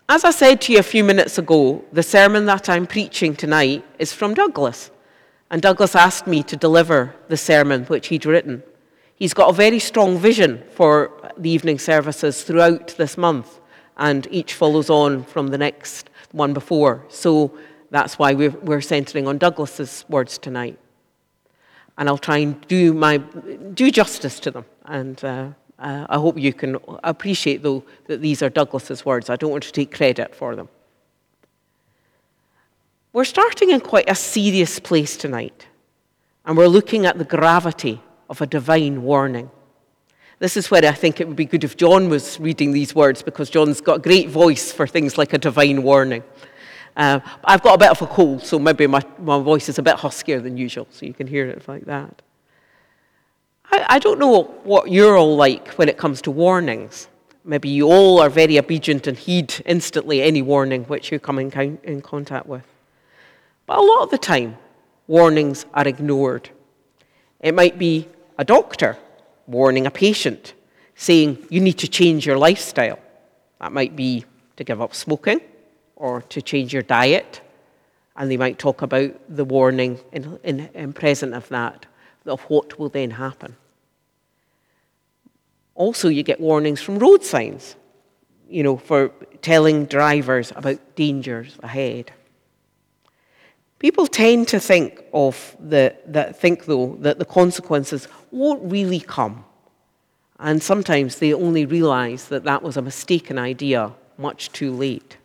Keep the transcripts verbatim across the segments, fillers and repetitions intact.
As I said to you a few minutes ago, the sermon that I'm preaching tonight is from Douglas. And Douglas asked me to deliver the sermon which he'd written. He's got a very strong vision for the evening services throughout this month, and each follows on from the next one before. So that's why we're, we're centering on Douglas's words tonight. And I'll try and do my do justice to them. And uh, uh, I hope you can appreciate, though, that these are Douglas's words. I don't want to take credit for them. We're starting in quite a serious place tonight, and we're looking at the gravity of a divine warning. This is where I think it would be good if John was reading these words, because John's got a great voice for things like a divine warning. Uh, I've got a bit of a cold, so maybe my, my voice is a bit huskier than usual, so you can hear it like that. I, I don't know what you're all like when it comes to warnings. Maybe you all are very obedient and heed instantly any warning which you come in, in contact with. But a lot of the time, warnings are ignored. It might be a doctor warning a patient, saying you need to change your lifestyle. That might be to give up smoking or to change your diet. And they might talk about the warning in, in, in present of that, of what will then happen. Also, you get warnings from road signs, you know, for telling drivers about dangers ahead. People tend to think of the that think though that the consequences won't really come, and sometimes they only realize that that was a mistaken idea much too late.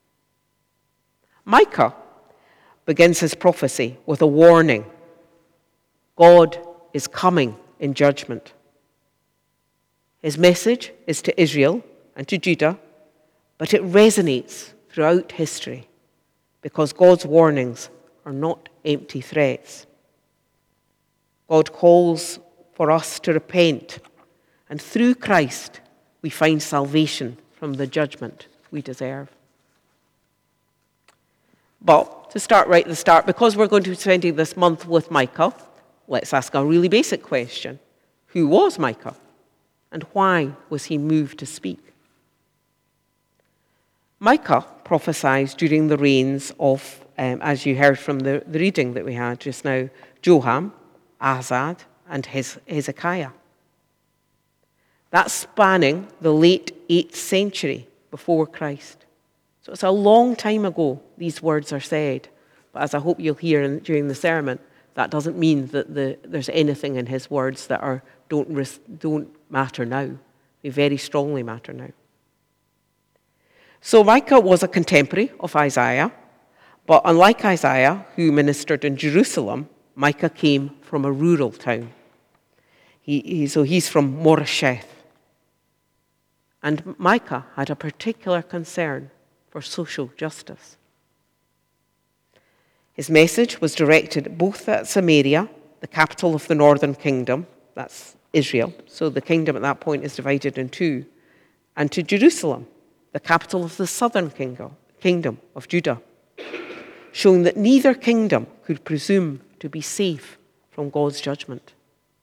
Micah begins his prophecy with a warning. God is coming in judgment. His message is to Israel and to Judah, but it resonates throughout history because God's warnings are not empty threats. God calls for us to repent, and through Christ we find salvation from the judgment we deserve. But to start right at the start, because we're going to be spending this month with Micah, let's ask a really basic question. Who was Micah? And why was he moved to speak? Micah prophesied during the reigns of, um, as you heard from the, the reading that we had just now, Joram, Ahaz, and Hezekiah. That's spanning the late eighth century before Christ. So it's a long time ago these words are said. But as I hope you'll hear in, during the sermon, that doesn't mean that the, there's anything in his words that are don't, ris- don't matter now. They very strongly matter now. So Micah was a contemporary of Isaiah, but unlike Isaiah, who ministered in Jerusalem, Micah came from a rural town. He, he, so he's from Moresheth. And Micah had a particular concern for social justice. His message was directed both at Samaria, the capital of the northern kingdom, that's Israel, so the kingdom at that point is divided in two, and to Jerusalem, the capital of the southern kingdom, kingdom of Judah, showing that neither kingdom could presume to be safe from God's judgment.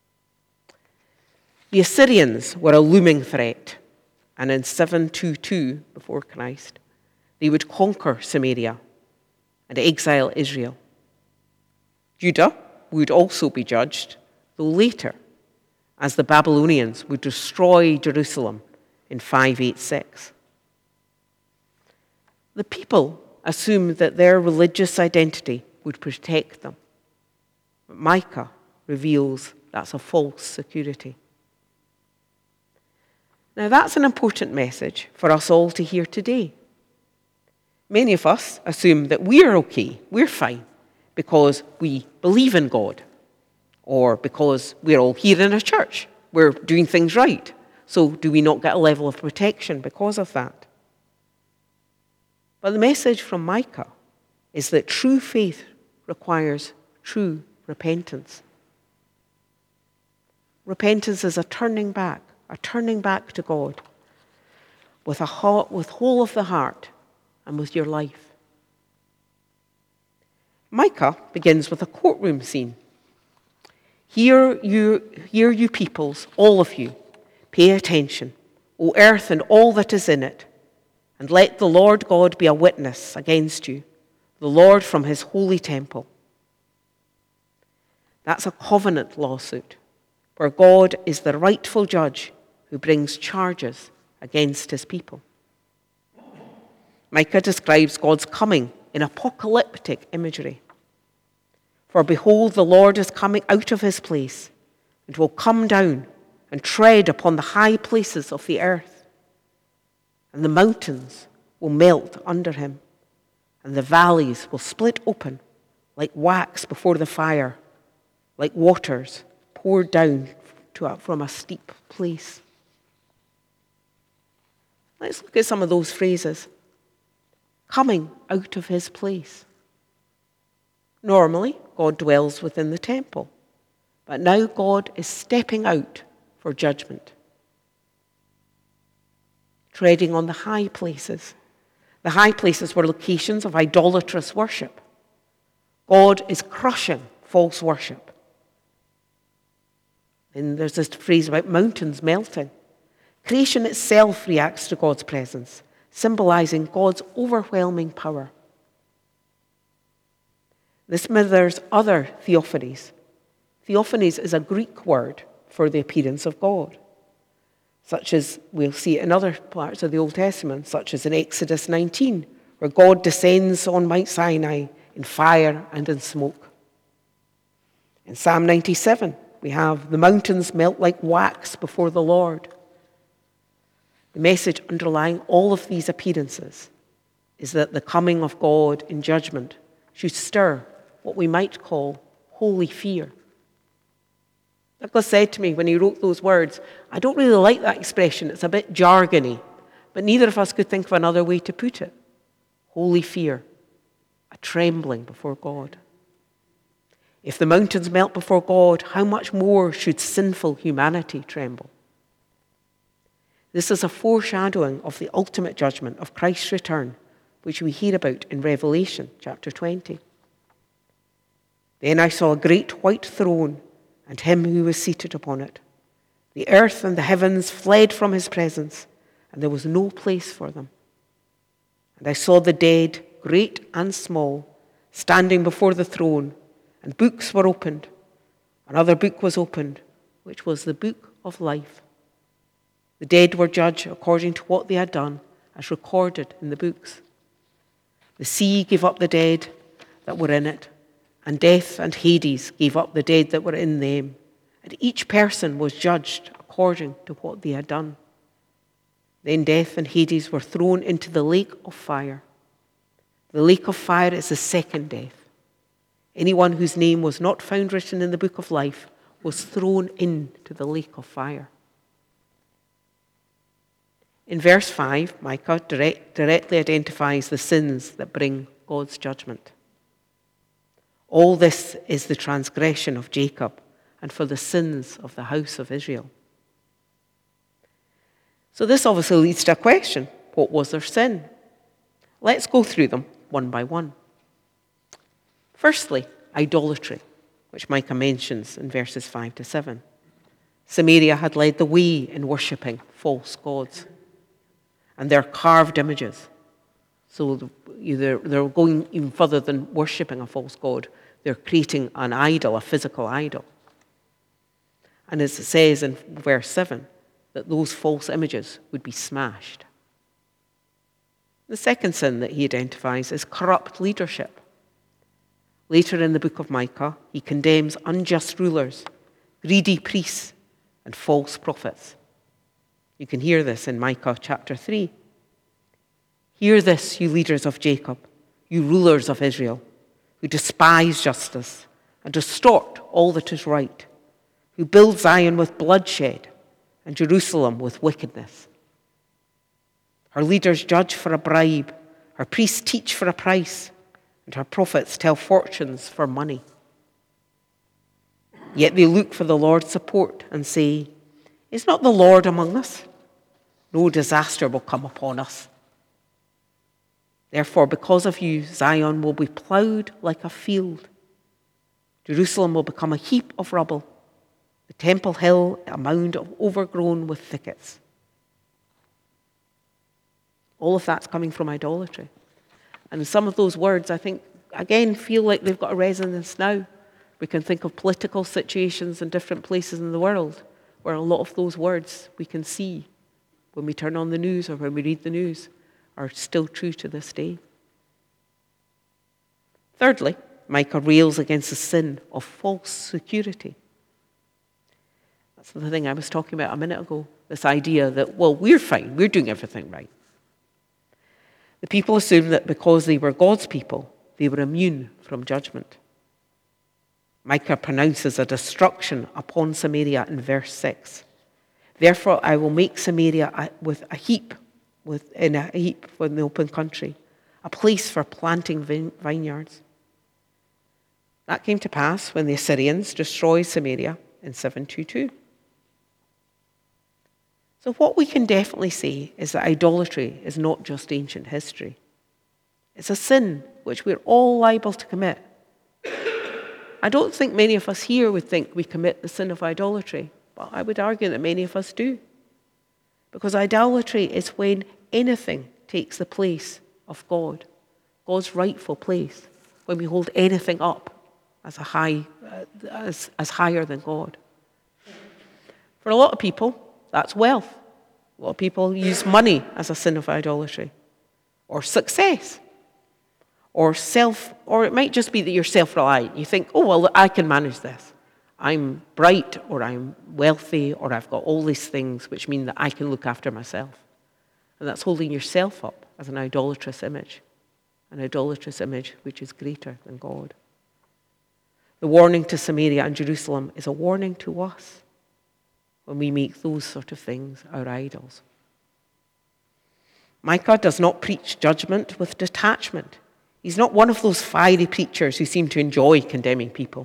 The Assyrians were a looming threat, and in seven twenty-two before Christ, they would conquer Samaria and exile Israel. Judah would also be judged, though later, as the Babylonians would destroy Jerusalem in five eighty-six. The people assumed that their religious identity would protect them. But Micah reveals that's a false security. Now that's an important message for us all to hear today. Many of us assume that we're okay, we're fine, because we believe in God, or because we're all here in a church, we're doing things right. So do we not get a level of protection because of that? But the message from Micah is that true faith requires true repentance. Repentance is a turning back, a turning back to God with a heart, with whole of the heart and with your life. Micah begins with a courtroom scene. Hear you, hear you peoples, all of you, pay attention, O earth and all that is in it, And let the Lord God be a witness against you, the Lord from his holy temple. That's a covenant lawsuit, where God is the rightful judge who brings charges against his people. Micah describes God's coming in apocalyptic imagery. For behold, the Lord is coming out of his place, and will come down and tread upon the high places of the earth. And the mountains will melt under him, and the valleys will split open like wax before the fire, like waters poured down to a, from a steep place. Let's look at some of those phrases. Coming out of his place. Normally, God dwells within the temple, but now God is stepping out for judgment. Treading on the high places. The high places were locations of idolatrous worship. God is crushing false worship. And there's this phrase about mountains melting. Creation itself reacts to God's presence, symbolizing God's overwhelming power. This mirrors other theophanies. Theophanies is a Greek word for the appearance of God, such as we'll see in other parts of the Old Testament, such as in Exodus nineteen, where God descends on Mount Sinai in fire and in smoke. In Psalm ninety-seven, we have the mountains melt like wax before the Lord. The message underlying all of these appearances is that the coming of God in judgment should stir what we might call holy fear. Douglas said to me when he wrote those words, I don't really like that expression, it's a bit jargony, but neither of us could think of another way to put it. Holy fear, a trembling before God. If the mountains melt before God, how much more should sinful humanity tremble? This is a foreshadowing of the ultimate judgment of Christ's return, which we hear about in Revelation chapter twenty. Then I saw a great white throne and him who was seated upon it. The earth and the heavens fled from his presence, and there was no place for them. And I saw the dead, great and small, standing before the throne, and books were opened. Another book was opened, which was the book of life. The dead were judged according to what they had done, as recorded in the books. The sea gave up the dead that were in it, and death and Hades gave up the dead that were in them, and each person was judged according to what they had done. Then death and Hades were thrown into the lake of fire. The lake of fire is the second death. Anyone whose name was not found written in the book of life was thrown into the lake of fire. In verse five, Micah direct, directly identifies the sins that bring God's judgment. All this is the transgression of Jacob and for the sins of the house of Israel. So this obviously leads to a question. What was their sin? Let's go through them one by one. Firstly, idolatry, which Micah mentions in verses five to seven. Samaria had led the way in worshipping false gods and their carved images. So they're, they're going even further than worshipping a false god. They're creating an idol, a physical idol. And as it says in verse seven, that those false images would be smashed. The second sin that he identifies is corrupt leadership. Later in the book of Micah, he condemns unjust rulers, greedy priests, and false prophets. You can hear this in Micah chapter three. Hear this, you leaders of Jacob, you rulers of Israel, who despise justice and distort all that is right, who build Zion with bloodshed and Jerusalem with wickedness. Her leaders judge for a bribe, her priests teach for a price, and her prophets tell fortunes for money. Yet they look for the Lord's support and say, is not the Lord among us? No disaster will come upon us. Therefore, because of you, Zion will be plowed like a field. Jerusalem will become a heap of rubble, the Temple Hill a mound overgrown with thickets. All of that's coming from idolatry. And some of those words, I think, again, feel like they've got a resonance now. We can think of political situations in different places in the world where a lot of those words we can see when we turn on the news or when we read the news are still true to this day. Thirdly, Micah rails against the sin of false security. That's the thing I was talking about a minute ago, this idea that, well, we're fine, we're doing everything right. The people assumed that because they were God's people, they were immune from judgment. Micah pronounces a destruction upon Samaria in verse six. Therefore I will make Samaria with a heap, with, in a heap in the open country, a place for planting vineyards. That came to pass when the Assyrians destroyed Samaria in seven twenty-two. So what we can definitely say is that idolatry is not just ancient history. It's a sin which we're all liable to commit. I don't think many of us here would think we commit the sin of idolatry, but I would argue that many of us do. Because idolatry is when anything takes the place of God, God's rightful place, when we hold anything up as a high, uh, as, as higher than God. For a lot of people, that's wealth. A lot of people use money as a sin of idolatry, or success, or self, or it might just be that you're self-reliant. You think, oh, well, I can manage this. I'm bright, or I'm wealthy, or I've got all these things which mean that I can look after myself. And that's holding yourself up as an idolatrous image, an idolatrous image which is greater than God. The warning to Samaria and Jerusalem is a warning to us when we make those sort of things our idols. Micah does not preach judgment with detachment. He's not one of those fiery preachers who seem to enjoy condemning people.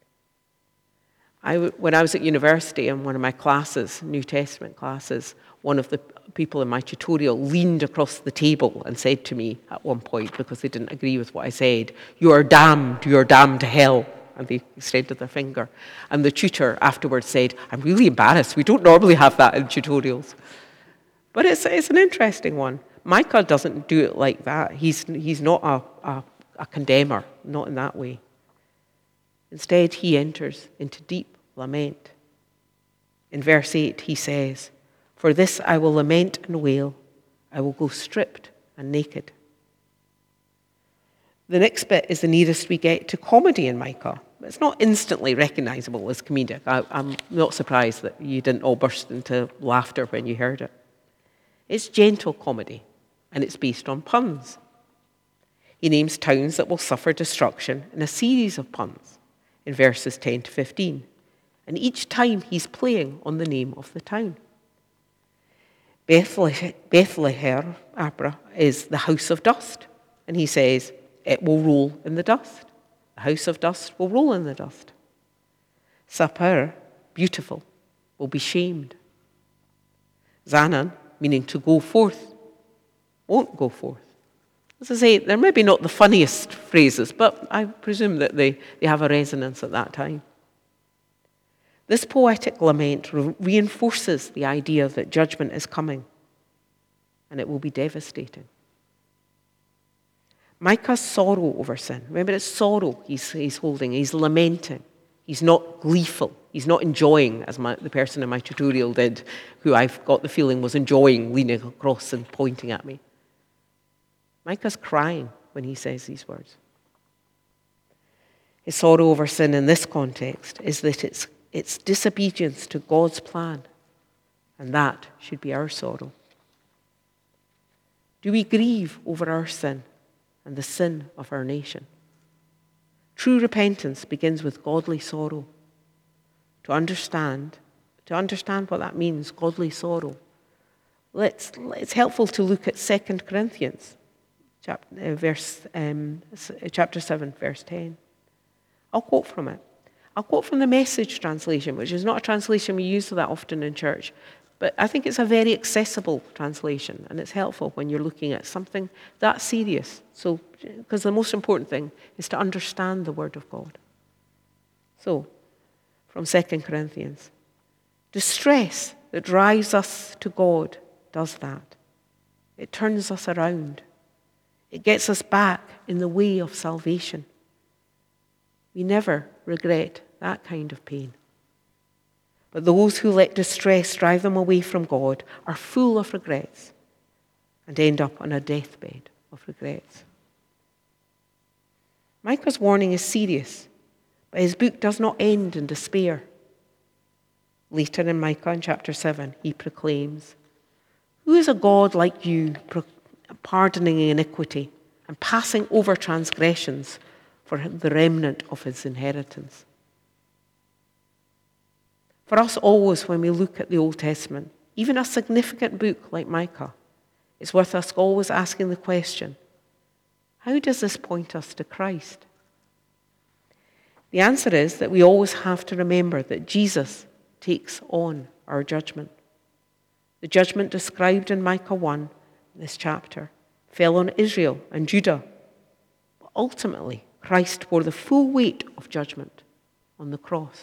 I, when I was at university in one of my classes, New Testament classes, one of the people in my tutorial leaned across the table and said to me at one point, because they didn't agree with what I said, "You are damned, you are damned to hell." And they extended their finger. And the tutor afterwards said, "I'm really embarrassed. We don't normally have that in tutorials." But it's, it's an interesting one. Micah doesn't do it like that. He's, he's not a, a, a condemner, not in that way. Instead, he enters into deep lament. In verse eight, he says, "For this I will lament and wail. I will go stripped and naked." The next bit is the nearest we get to comedy in Micah. It's not instantly recognizable as comedic. I, I'm not surprised that you didn't all burst into laughter when you heard it. It's gentle comedy, and it's based on puns. He names towns that will suffer destruction in a series of puns in verses ten to fifteen. And each time he's playing on the name of the town. Bethlehem, Bethlehem Abra, is the house of dust. And he says, it will roll in the dust. The house of dust will roll in the dust. Sapir, beautiful, will be shamed. Zanan, meaning to go forth, won't go forth. As I say, they're maybe not the funniest phrases, but I presume that they, they have a resonance at that time. This poetic lament re- reinforces the idea that judgment is coming, and it will be devastating. Micah's sorrow over sin. Remember, it's sorrow he's, he's holding. He's lamenting. He's not gleeful. He's not enjoying, as my, the person in my tutorial did, who I've got the feeling was enjoying leaning across and pointing at me. Micah's crying when he says these words. His sorrow over sin in this context is that it's, it's disobedience to God's plan, and that should be our sorrow. Do we grieve over our sin and the sin of our nation? True repentance begins with godly sorrow. To understand, to understand what that means, godly sorrow, let's, it's helpful to look at Second Corinthians chapter, uh, verse, um, chapter seven, verse ten. I'll quote from it. I'll quote from the Message translation, which is not a translation we use that often in church, but I think it's a very accessible translation, and it's helpful when you're looking at something that serious. So, because the most important thing is to understand the Word of God. So, from Second Corinthians, distress that drives us to God does that. It turns us around. It gets us back in the way of salvation. We never regret that kind of pain. But those who let distress drive them away from God are full of regrets and end up on a deathbed of regrets. Micah's warning is serious, but his book does not end in despair. Later in Micah, in chapter seven, he proclaims, "Who is a God like you, pardoning iniquity and passing over transgressions for the remnant of his inheritance?" For us always, when we look at the Old Testament, even a significant book like Micah, it's worth us always asking the question, how does this point us to Christ? The answer is that we always have to remember that Jesus takes on our judgment. The judgment described in Micah one, this chapter, fell on Israel and Judah. But ultimately, Christ bore the full weight of judgment on the cross.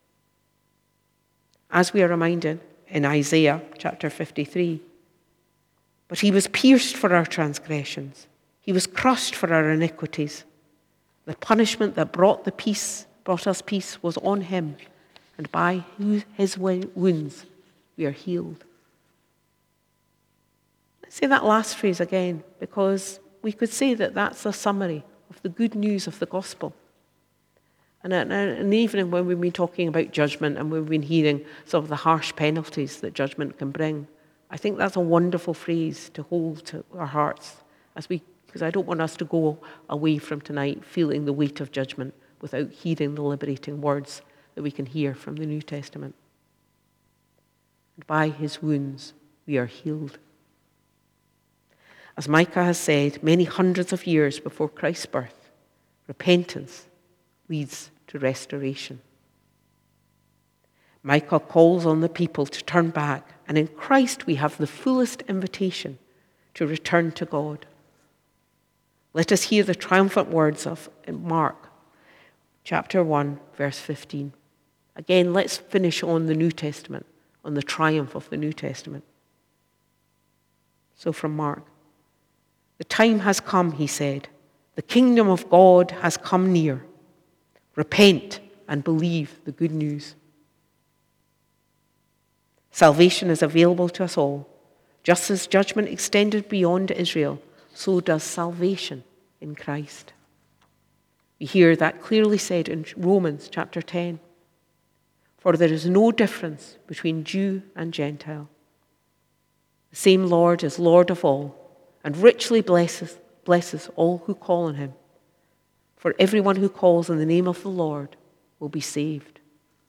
As we are reminded in Isaiah chapter fifty-three, but he was pierced for our transgressions. He was crushed for our iniquities. The punishment that brought the peace, brought us peace was on him, and by his wounds we are healed. Let's say that last phrase again, because we could say that that's a summary of the good news of the gospel. And, and even when we've been talking about judgment and we've been hearing some of the harsh penalties that judgment can bring, I think that's a wonderful phrase to hold to our hearts, as we, because I don't want us to go away from tonight feeling the weight of judgment without hearing the liberating words that we can hear from the New Testament. And by his wounds we are healed. As Micah has said many hundreds of years before Christ's birth, repentance leads to restoration. Micah calls on the people to turn back, and in Christ we have the fullest invitation to return to God. Let us hear the triumphant words of Mark chapter one, verse fifteen. Again, let's finish on the New Testament, on the triumph of the New Testament. So from Mark, "The time has come," he said. "The kingdom of God has come near. Repent and believe the good news." Salvation is available to us all. Just as judgment extended beyond Israel, so does salvation in Christ. We hear that clearly said in Romans chapter ten. "For there is no difference between Jew and Gentile. The same Lord is Lord of all, and richly blesses, blesses all who call on him. For everyone who calls on the name of the Lord will be saved."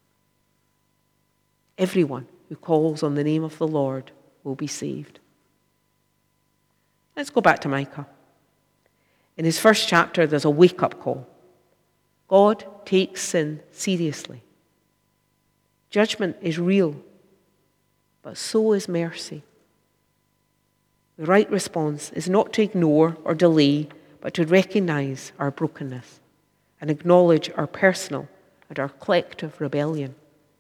Everyone who calls on the name of the Lord will be saved. Let's go back to Micah. In his first chapter, there's a wake-up call. God takes sin seriously. Judgment is real, but so is mercy. The right response is not to ignore or delay, but to recognize our brokenness and acknowledge our personal and our collective rebellion.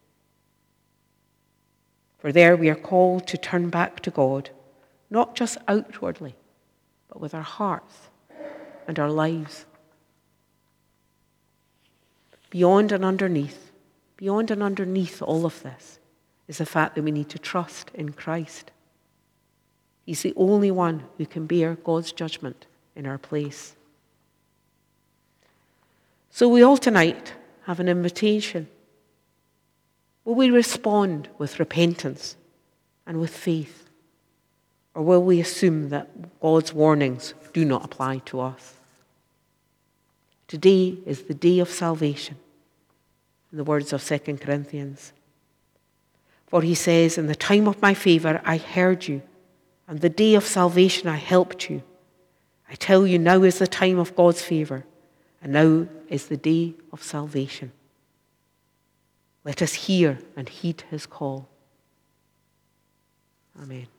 For there we are called to turn back to God, not just outwardly, but with our hearts and our lives. Beyond and underneath, beyond and underneath all of this is the fact that we need to trust in Christ. He's the only one who can bear God's judgment in our place. So we all tonight have an invitation. Will we respond with repentance and with faith? Or will we assume that God's warnings do not apply to us? Today is the day of salvation, in the words of Second Corinthians. For he says, "In the time of my favor I heard you, and the day of salvation I helped you. I tell you, now is the time of God's favor, and now is the day of salvation." Let us hear and heed his call. Amen.